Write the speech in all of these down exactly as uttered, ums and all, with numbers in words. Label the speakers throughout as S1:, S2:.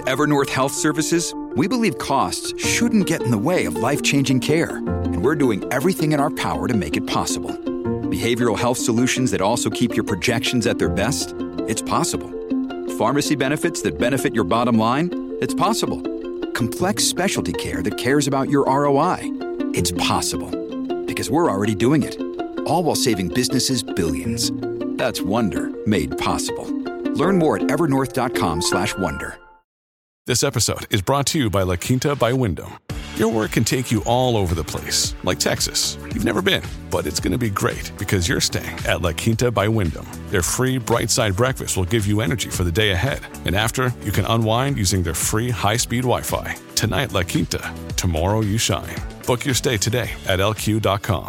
S1: Evernorth Health Services, we believe costs shouldn't get in the way of life-changing care, and we're doing everything in our power to make it possible. Behavioral health solutions that also keep your projections at their best? It's possible. Pharmacy benefits that benefit your bottom line? It's possible. Complex specialty care that cares about your R O I? It's possible. Because we're already doing it. All while saving businesses billions. That's Wonder made possible. Learn more at evernorth.com slash wonder.
S2: This episode is brought to you by La Quinta by Wyndham. Your work can take you all over the place, like Texas. You've never been, but it's going to be great because you're staying at La Quinta by Wyndham. Their free Bright Side breakfast will give you energy for the day ahead. And after, you can unwind using their free high-speed Wi-Fi. Tonight, La Quinta. Tomorrow, you shine. Book your stay today at L Q dot com.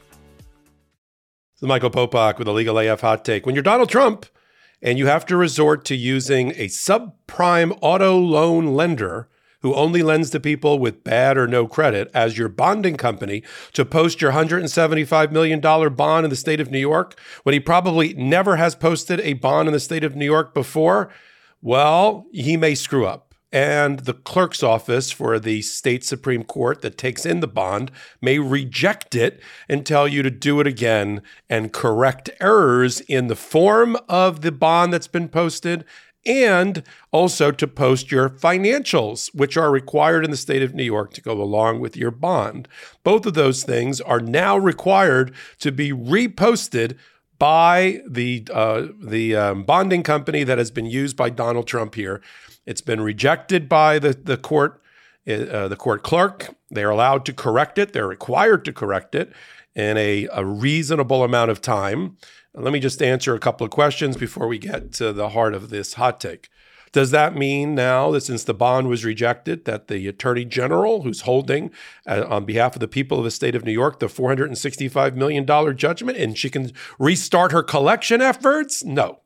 S3: This is Michael Popak with a Legal A F Hot Take. When you're Donald Trump and you have to resort to using a subprime auto loan lender who only lends to people with bad or no credit as your bonding company to post your one hundred seventy-five million dollars bond in the state of New York, when he probably never has posted a bond in the state of New York before, well, he may screw up. And the clerk's office for the state Supreme Court that takes in the bond may reject it and tell you to do it again and correct errors in the form of the bond that's been posted, and also to post your financials, which are required in the state of New York to go along with your bond. Both of those things are now required to be reposted by the uh, the um, bonding company that has been used by Donald Trump here. It's been rejected by the, the court, uh, the court clerk. They're allowed to correct it. They're required to correct it in a, a reasonable amount of time. Let me just answer a couple of questions before we get to the heart of this hot take. Does that mean now that since the bond was rejected, that the Attorney General, who's holding uh, on behalf of the people of the state of New York the four hundred sixty-five million dollars judgment, and she can restart her collection efforts? No.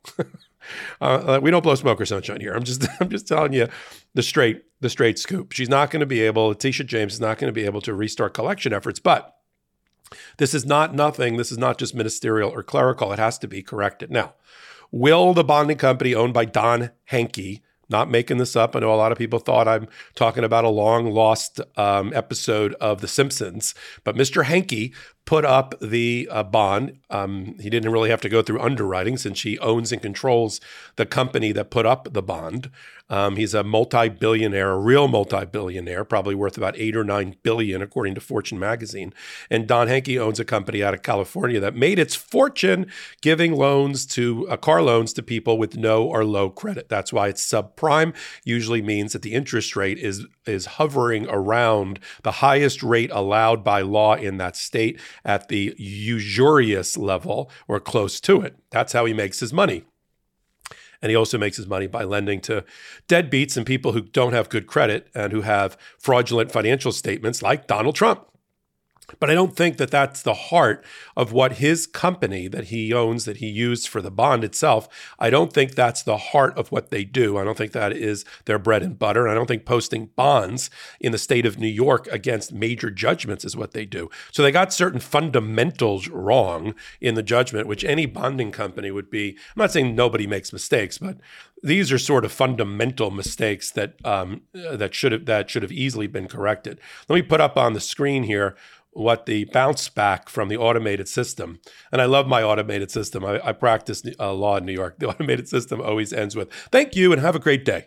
S3: uh, we don't blow smoke or sunshine here. I'm just I'm just telling you the straight the straight scoop. She's not going to be able, Letitia James is not going to be able to restart collection efforts, but this is not nothing. This is not just ministerial or clerical. It has to be corrected. Now, will the bonding company owned by Don Henke, not making this up, I know a lot of people thought I'm talking about a long lost um, episode of The Simpsons, but Mister Henke put up the uh, bond. Um, he didn't really have to go through underwriting since he owns and controls the company that put up the bond. Um, he's a multi-billionaire, a real multi-billionaire, probably worth about eight or nine billion, according to Fortune magazine. And Don Henke owns a company out of California that made its fortune giving loans to uh, car loans to people with no or low credit. That's why it's subprime. Usually means that the interest rate is is hovering around the highest rate allowed by law in that state at the usurious level or close to it. That's how he makes his money. And he also makes his money by lending to deadbeats and people who don't have good credit and who have fraudulent financial statements like Donald Trump. But I don't think that that's the heart of what his company that he owns, that he used for the bond itself. I don't think that's the heart of what they do. I don't think that is their bread and butter. And I don't think posting bonds in the state of New York against major judgments is what they do. So they got certain fundamentals wrong in the judgment, which any bonding company would be. I'm not saying nobody makes mistakes, but these are sort of fundamental mistakes that um, that should have that should have easily been corrected. Let me put up on the screen here what the bounce back from the automated system. And I love my automated system. I, I practice uh, law in New York. The automated system always ends with, thank you and have a great day.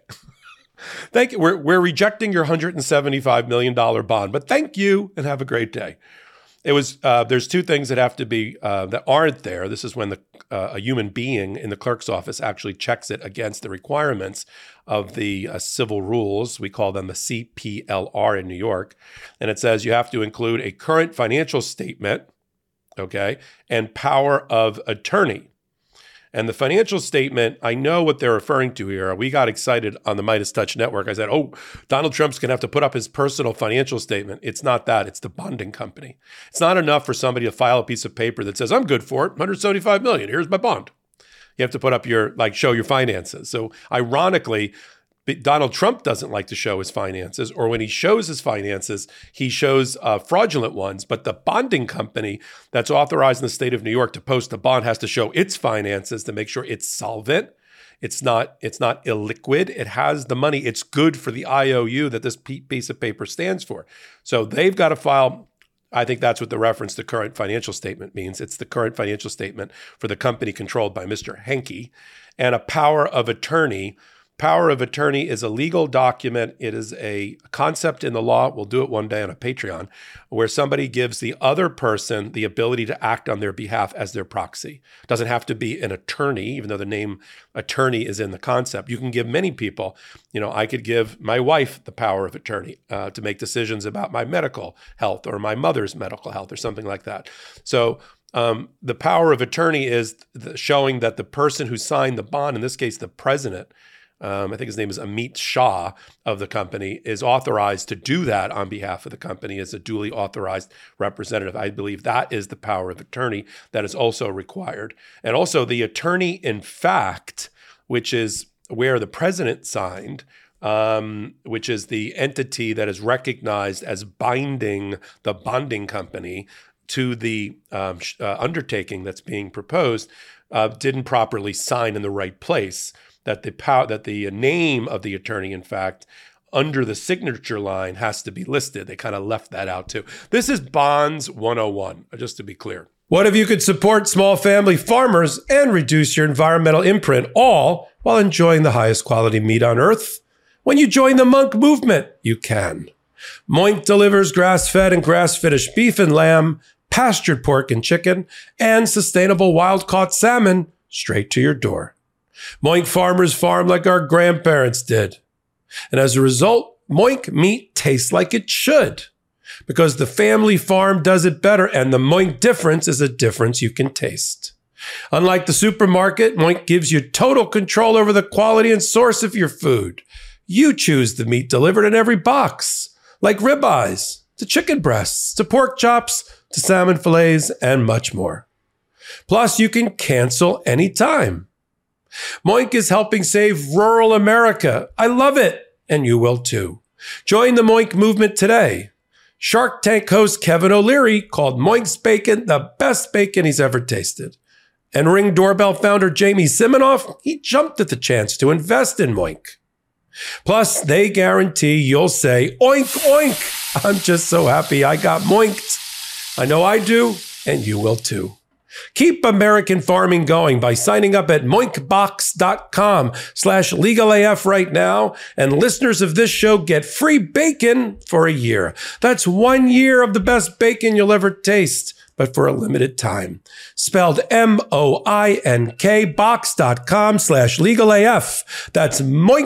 S3: Thank you. We're, we're rejecting your one hundred seventy-five million dollars bond, but thank you and have a great day. It was, uh, there's two things that have to be, uh, that aren't there. This is when the uh, a human being in the clerk's office actually checks it against the requirements of the uh, civil rules. We call them the C P L R in New York. And it says you have to include a current financial statement, okay, and power of attorney. And the financial statement, I know what they're referring to here. We got excited on the Midas Touch Network. I said, oh, Donald Trump's going to have to put up his personal financial statement. It's not that. It's the bonding company. It's not enough for somebody to file a piece of paper that says, I'm good for it, one hundred seventy-five million dollars. Here's my bond. You have to put up your, like, show your finances. So ironically, Donald Trump doesn't like to show his finances, or when he shows his finances, he shows uh, fraudulent ones. But the bonding company that's authorized in the state of New York to post a bond has to show its finances to make sure it's solvent. It's not it's not illiquid. It has the money. It's good for the I O U that this piece of paper stands for. So they've got to file. I think that's what the reference to current financial statement means. It's the current financial statement for the company controlled by Mister Henke, and a power of attorney. Power of attorney is a legal document. It is a concept in the law. We'll do it one day on a Patreon, where somebody gives the other person the ability to act on their behalf as their proxy. It doesn't have to be an attorney, even though the name attorney is in the concept. You can give many people, you know, I could give my wife the power of attorney uh, to make decisions about my medical health or my mother's medical health or something like that. So um, the power of attorney is the, showing that the person who signed the bond, in this case, the president, Um, I think his name is Amit Shah of the company, is authorized to do that on behalf of the company as a duly authorized representative. I believe that is the power of attorney that is also required. And also the attorney in fact, which is where the president signed, um, which is the entity that is recognized as binding the bonding company to the um, uh, undertaking that's being proposed, uh, didn't properly sign in the right place. That the power, that the name of the attorney, in fact, under the signature line has to be listed. They kind of left that out too. This is Bonds one oh one, just to be clear. What if you could support small family farmers and reduce your environmental imprint, all while enjoying the highest quality meat on earth? When you join the Monk movement, you can. Moink delivers grass-fed and grass-finished beef and lamb, pastured pork and chicken, and sustainable wild-caught salmon straight to your door. Moink farmers farm like our grandparents did. And as a result, Moink meat tastes like it should, because the family farm does it better, and the Moink difference is a difference you can taste. Unlike the supermarket, Moink gives you total control over the quality and source of your food. You choose the meat delivered in every box, like ribeyes, to chicken breasts, to pork chops, to salmon fillets, and much more. Plus, you can cancel anytime. Moink is helping save rural America. I love it, and you will too. Join the Moink movement today. Shark Tank host Kevin O'Leary called Moink's bacon the best bacon he's ever tasted. And Ring Doorbell founder Jamie Siminoff, he jumped at the chance to invest in Moink. Plus, they guarantee you'll say, oink, oink. I'm just so happy I got moinked. I know I do, and you will too. Keep American farming going by signing up at moinkbox.com slash legalaf right now, and listeners of this show get free bacon for a year. That's one year of the best bacon you'll ever taste, but for a limited time. Spelled M O I N K box.com slash legalaf. That's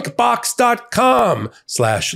S3: moinkbox.com slash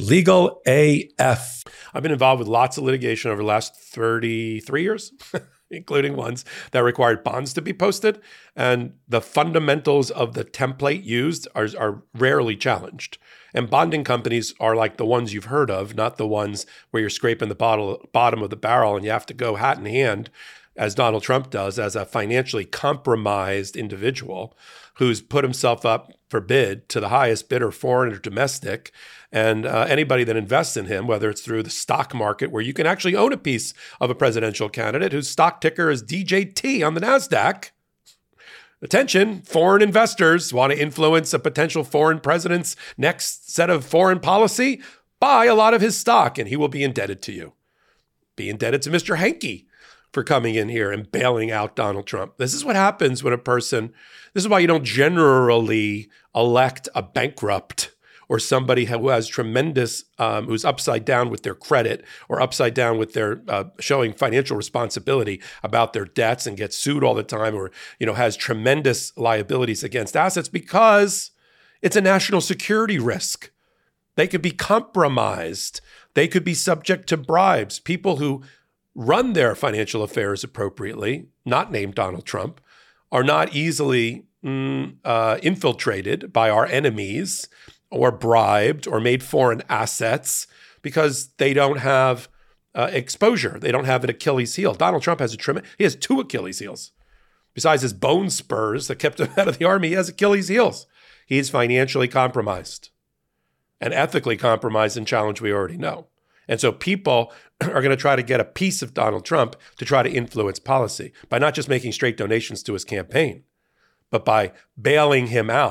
S3: legalaf. I've been involved with lots of litigation over the last thirty-three years. Including ones that required bonds to be posted. And the fundamentals of the template used are, are rarely challenged. And bonding companies are like the ones you've heard of, not the ones where you're scraping the bottle, bottom of the barrel and you have to go hat in hand, as Donald Trump does, as a financially compromised individual who's put himself up for bid to the highest bidder, foreign or domestic. And uh, anybody that invests in him, whether it's through the stock market, where you can actually own a piece of a presidential candidate whose stock ticker is D J T on the NASDAQ. Attention, foreign investors want to influence a potential foreign president's next set of foreign policy? Buy a lot of his stock and he will be indebted to you. Be indebted to Mister Henke for coming in here and bailing out Donald Trump. This is what happens when a person, this is why you don't generally elect a bankrupt or somebody who has tremendous, um, who's upside down with their credit or upside down with their uh, showing financial responsibility about their debts and gets sued all the time, or, you know, has tremendous liabilities against assets, because it's a national security risk. They could be compromised. They could be subject to bribes. People who run their financial affairs appropriately, not named Donald Trump, are not easily mm, uh, infiltrated by our enemies or bribed or made foreign assets because they don't have uh, exposure. They don't have an Achilles heel. Donald Trump has a tremendous, he has two Achilles heels. Besides his bone spurs that kept him out of the army, he has Achilles heels. He's financially compromised and ethically compromised in challenge we already know. And so people are going to try to get a piece of Donald Trump to try to influence policy by not just making straight donations to his campaign, but by bailing him out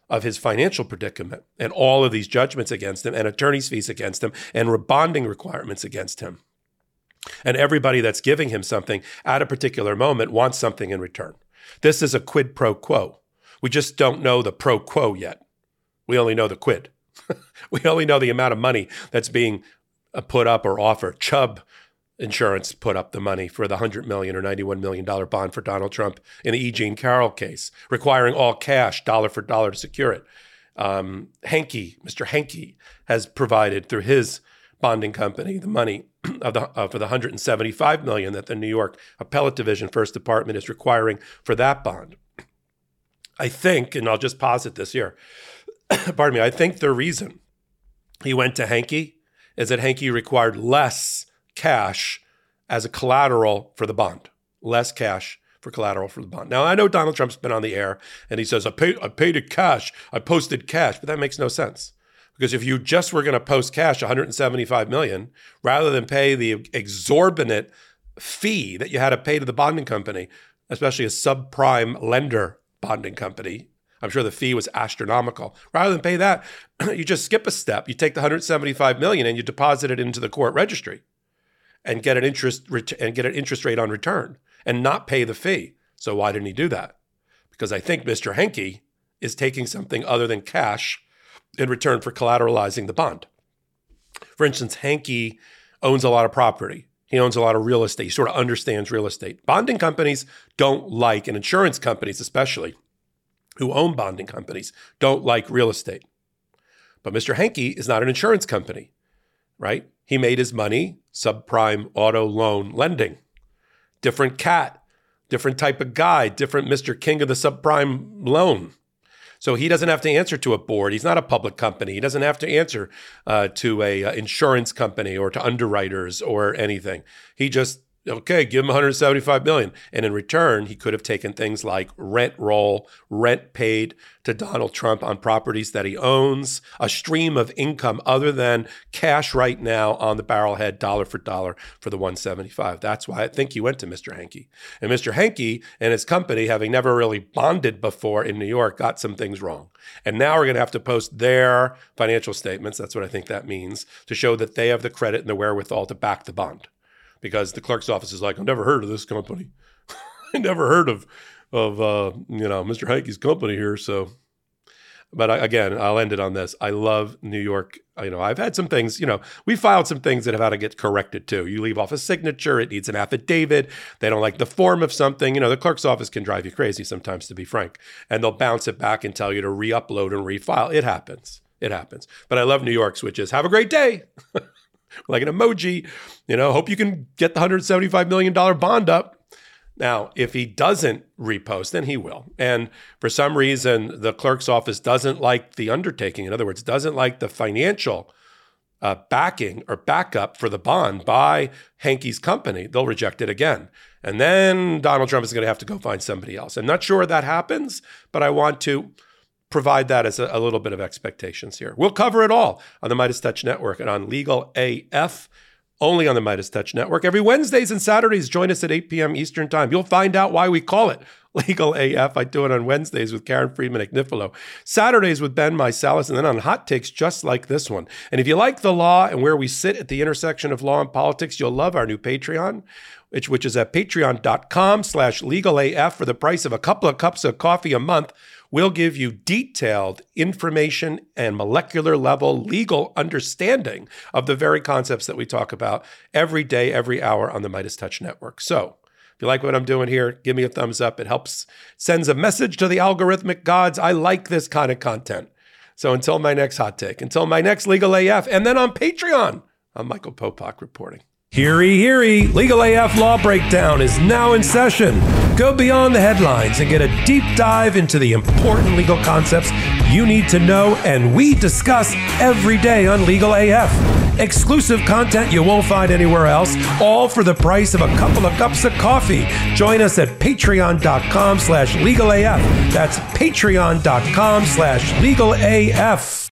S3: of his financial predicament and all of these judgments against him and attorney's fees against him and bonding requirements against him. And everybody that's giving him something at a particular moment wants something in return. This is a quid pro quo. We just don't know the pro quo yet. We only know the quid. We only know the amount of money that's being put up or offered. Chubb Insurance put up the money for the one hundred million dollars or ninety-one million dollars bond for Donald Trump in the E. Jean Carroll case, requiring all cash, dollar for dollar, to secure it. Um, Henke, Mister Henke, has provided through his bonding company the money of the, uh, for the one hundred seventy-five million dollars that the New York Appellate Division First Department is requiring for that bond. I think, and I'll just posit this here, pardon me, I think the reason he went to Henke is that Henke required less cash as a collateral for the bond, less cash for collateral for the bond. Now, I know Donald Trump's been on the air and he says, I paid, I paid it cash, I posted cash, but that makes no sense. Because if you just were going to post cash one hundred seventy-five million dollars, rather than pay the exorbitant fee that you had to pay to the bonding company, especially a subprime lender bonding company, I'm sure the fee was astronomical. Rather than pay that, you just skip a step. You take the one hundred seventy-five million dollars and you deposit it into the court registry and get an interest and get an interest rate on return and not pay the fee. So why didn't he do that? Because I think Mister Henke is taking something other than cash in return for collateralizing the bond. For instance, Henke owns a lot of property. He owns a lot of real estate. He sort of understands real estate. Bonding companies don't like, and insurance companies especially, who own bonding companies, don't like real estate. But Mister Henke is not an insurance company, right? He made his money subprime auto loan lending. Different cat, different type of guy, different Mister King of the subprime loan. So he doesn't have to answer to a board. He's not a public company. He doesn't have to answer uh, to a uh, insurance company or to underwriters or anything. He just, okay, give him one hundred seventy-five million dollars. And in return, he could have taken things like rent roll, rent paid to Donald Trump on properties that he owns, a stream of income other than cash right now on the barrelhead, dollar for dollar for the one hundred seventy-five. That's why I think he went to Mister Henke. And Mister Henke and his company, having never really bonded before in New York, got some things wrong. And now we're going to have to post their financial statements, that's what I think that means, to show that they have the credit and the wherewithal to back the bond. Because the clerk's office is like, I've never heard of this company. I never heard of, of uh, you know, Mister Henke's company here. So, but I, again, I'll end it on this. I love New York. You know, I've had some things, you know, we filed some things that have had to get corrected too. You leave off a signature, it needs an affidavit. They don't like the form of something. You know, the clerk's office can drive you crazy sometimes, to be frank. And they'll bounce it back and tell you to re-upload and refile. It happens. It happens. But I love New York's, which is have a great day. Like an emoji, you know, hope you can get the one hundred seventy-five million dollars bond up. Now, if he doesn't repost, then he will. And for some reason, the clerk's office doesn't like the undertaking. In other words, doesn't like the financial uh, backing or backup for the bond by Henke's company. They'll reject it again. And then Donald Trump is going to have to go find somebody else. I'm not sure that happens, but I want to provide that as a, a little bit of expectations here. We'll cover it all on the Midas Touch Network and on Legal A F, only on the Midas Touch Network. Every Wednesdays and Saturdays, join us at eight p.m. Eastern Time. You'll find out why we call it Legal A F. I do it on Wednesdays with Karen Friedman Agnifilo, Saturdays with Ben Meiselas, and then on hot takes just like this one. And if you like the law and where we sit at the intersection of law and politics, you'll love our new Patreon, which, which is at patreon.com slash legalaf. For the price of a couple of cups of coffee a month, we'll give you detailed information and molecular level legal understanding of the very concepts that we talk about every day, every hour on the Midas Touch Network. So if you like what I'm doing here, give me a thumbs up. It helps, sends a message to the algorithmic gods. I like this kind of content. So until my next hot take, until my next Legal A F, and then on Patreon, I'm Michael Popak reporting. Heary, heary, Legal A F Law Breakdown is now in session. Go beyond the headlines and get a deep dive into the important legal concepts you need to know and we discuss every day on Legal A F. Exclusive content you won't find anywhere else, all for the price of a couple of cups of coffee. Join us at patreon.com slash legalaf. That's patreon.com slash legalaf.